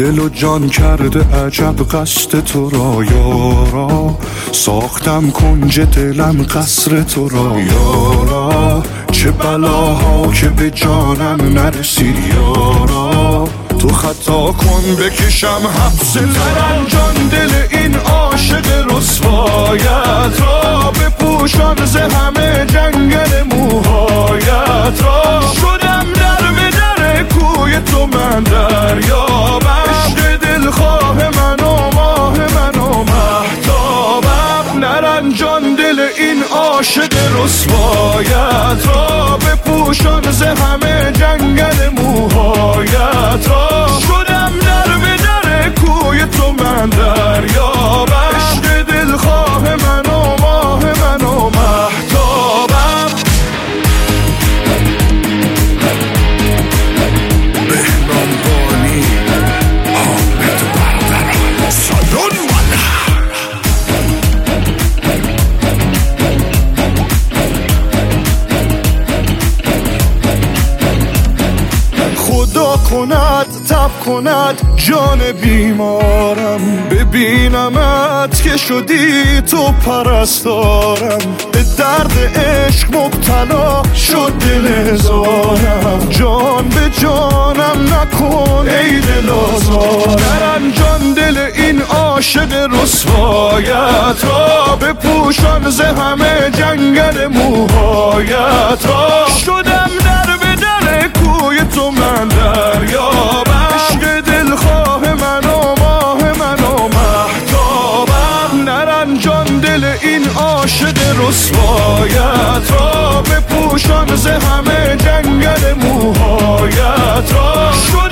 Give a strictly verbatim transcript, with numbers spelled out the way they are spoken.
دل و جان کرده عجب قصد تو را یارا، ساختم کنج دلم قصر تو را یارا، چه بلاها که به جانم نرسید یارا، تو خطا کن بکشم حبس ترنجان دل این عاشق رسوایت را، بپوشان ز همه جنگل موهایت را، شدم در به در کوی تو من دریابم، عشق دلخواه من و ماه من و مهتابم، نرنجان دل این عاشق رسوایت را، بپوشان ز همه جنگل موهایت را، شدم در به در کوی تو من دریابم، عشق دلخواه من و ماه من و مهتابم. بهنام بانی حامد برادران سالون خدا کند تب کند جان بیمارم، ببینمت که شدی تو پرستارم، به درد عشق مبتلا شد دل هزارم، جان به جانم نکن ای دل آزارم، نرنجان دل این عاشق رسوایت را، بپوشان ز همه جنگل موهایت را، شدم در به در کوی تو من دریابم، عشق دلخواه من و ماه من و مهتابم، نرنجان دل این عاشق رسوایت را، بپوشان ز همه جنگل موهایت را،